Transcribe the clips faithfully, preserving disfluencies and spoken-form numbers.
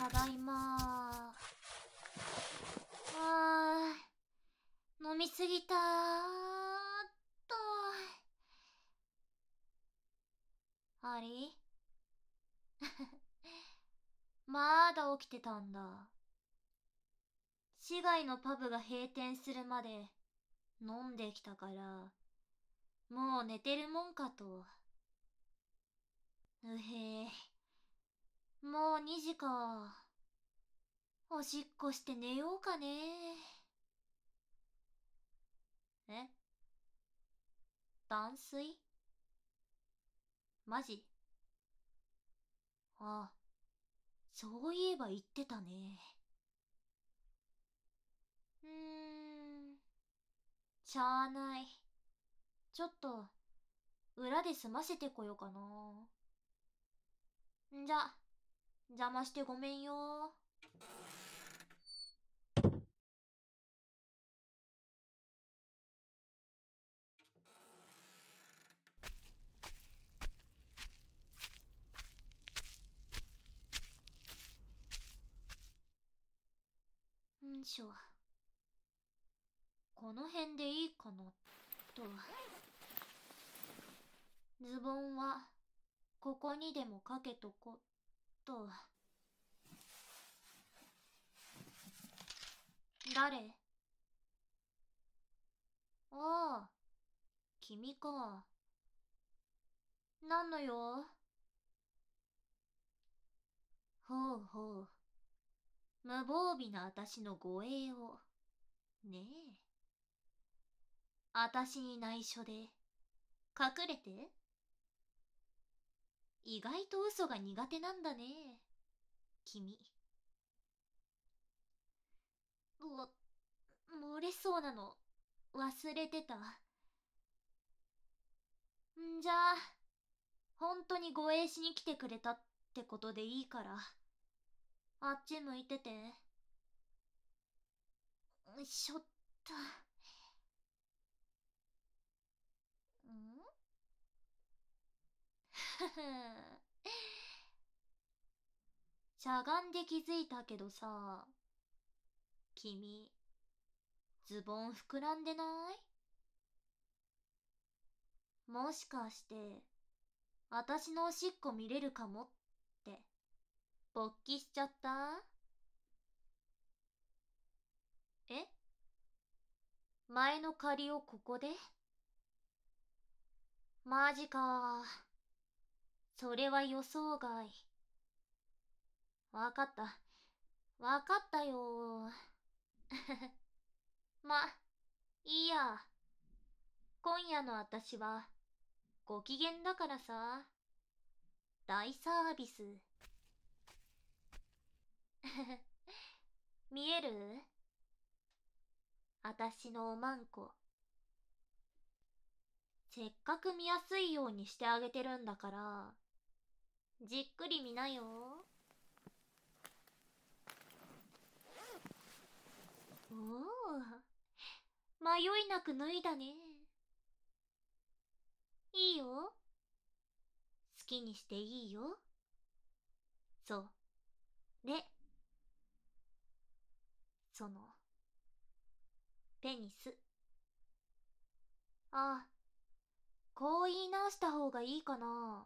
ただいまー。あー、飲みすぎたーっと。あれまだ起きてたんだ。市外のパブが閉店するまで飲んできたから、もう寝てるもんかと。うへえ、もうにじか。おしっこして寝ようかね。え、断水？マジ？あ、そういえば言ってたね。うーん、しゃあない。ちょっと、裏で済ませてこようかな。んじゃ、邪魔してごめんよ。んしょ。この辺でいいかな、と。ズボンは、ここにでもかけとこ、と。誰？ああ、君か。なんのよ。ほうほう。無防備なあたしの護衛を。ねえ。あたしに内緒で、隠れて？意外と嘘が苦手なんだね。君。うわ、漏れそうなの、忘れてた。んじゃあ、本当に護衛しに来てくれたってことでいいから、あっち向いてて。しょった。んふふしゃがんで気づいたけどさ、君、ズボン膨らんでない？もしかして、あたしのおしっこ見れるかもって、勃起しちゃった？え？前の借りをここで？マジか。それは予想外。わかった。わかったよ。ま、いいや。今夜のあたしは、ご機嫌だからさ。大サービス。見える？あたしのおまんこ。せっかく見やすいようにしてあげてるんだから、じっくり見なよ。おお、迷いなく脱いだね。いいよ。好きにしていいよ。それ。その、ペニス。あ、こう言い直した方がいいかな。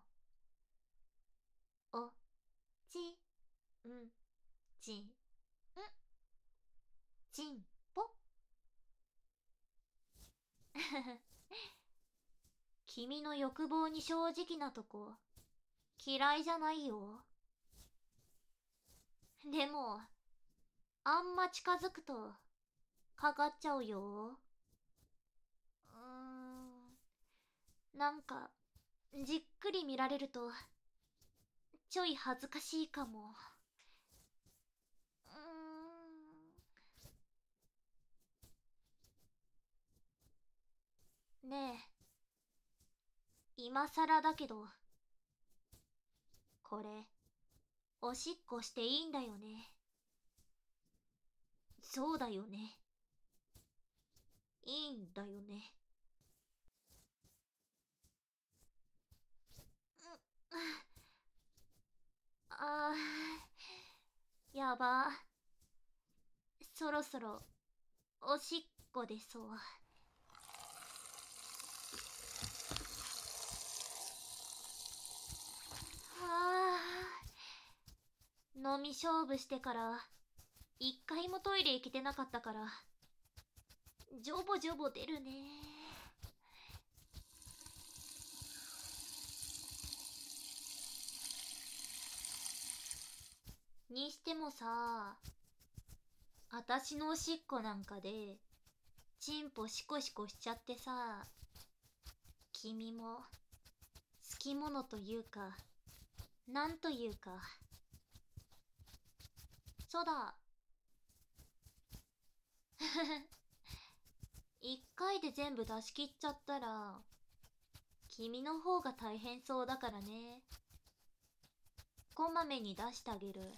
お、ち、ん、ち、ん、ちんぽ。君の欲望に正直なとこ、嫌いじゃないよ。でも、あんま近づくと、かかっちゃうよ。うーん、なんか、じっくり見られると、ちょい恥ずかしいかも。うーん。ねえ、今さらだけど、これ、おしっこしていいんだよね。そうだよね。いいんだよね。ああ、 やば。そろそろ、おしっこ出そう。はあ。飲み勝負してから、一回もトイレ行けてなかったから、ジョボジョボ出るね。にしてもさ、あたしのおしっこなんかで、チンポシコシコしちゃってさ、君も、好きものというか、なんというか。そうだ。一回で全部出し切っちゃったら、君の方が大変そうだからね。こまめに出してあげる。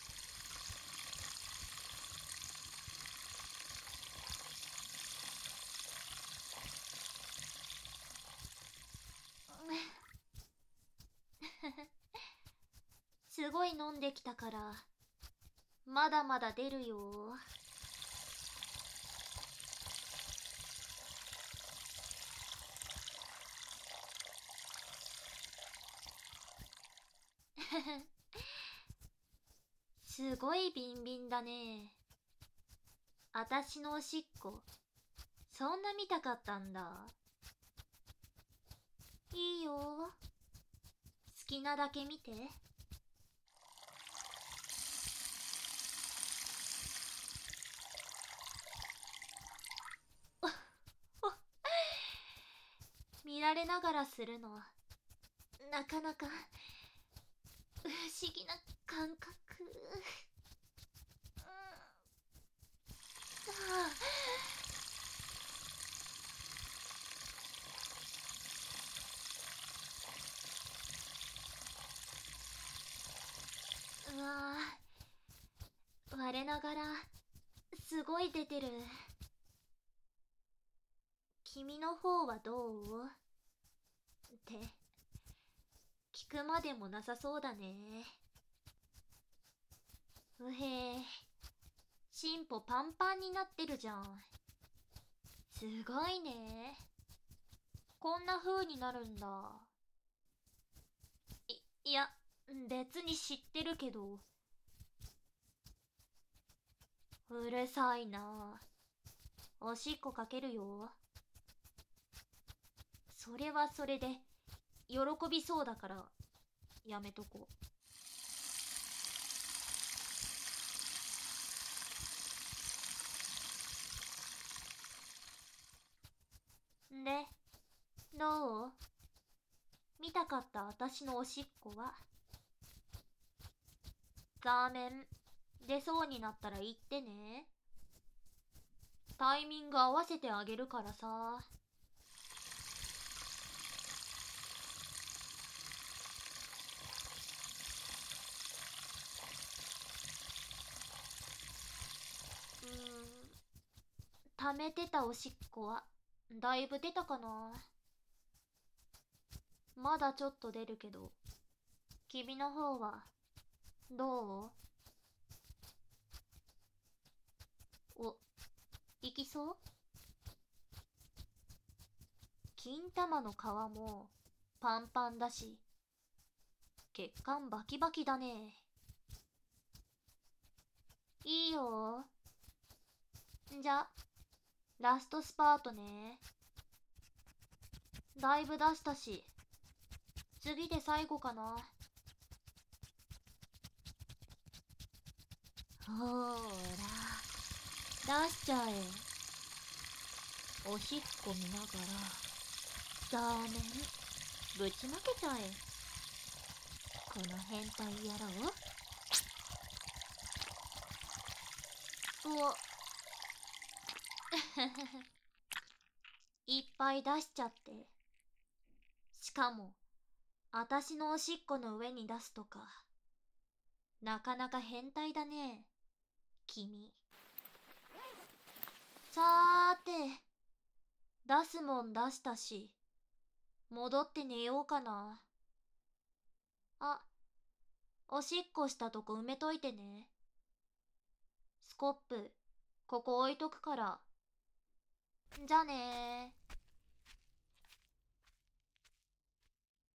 すごい飲んできたから、まだまだ出るよ。すごいビンビンだね。あたしのおしっこ、そんな見たかったんだ。いいよ。好きなだけ見て。見られながらするの、なかなか、不思議な感覚。うん、ああ、うわあ、我ながら、すごい出てる。君の方はどうって、聞くまでもなさそうだね。うへえ、チンポパンパンになってるじゃん。すごいね。こんな風になるんだ。い、いや、別に知ってるけど。うるさいな。おしっこかけるよ。それはそれで、喜びそうだから、やめとこう。で、どう？見たかった私のおしっこは？画面、出そうになったら言ってね。タイミング合わせてあげるからさ。うーん、溜めてたおしっこは、だいぶ出たかな。まだちょっと出るけど、君の方は、どう？お、いきそう？金玉の皮も、パンパンだし、血管バキバキだね。いいよ。じゃ、ラストスパートね。だいぶ出したし、次で最後かな。ほーら、出しちゃえ。おしっこ見ながら、画面、ぶちまけちゃえ。この変態野郎。おいっぱい出しちゃって。しかも、あたしのおしっこの上に出すとか、なかなか変態だね、君。さーて、出すもん出したし、戻って寝ようかな。あ、おしっこしたとこ埋めといてね。 スコップ、ここ置いとくから。じゃあねー。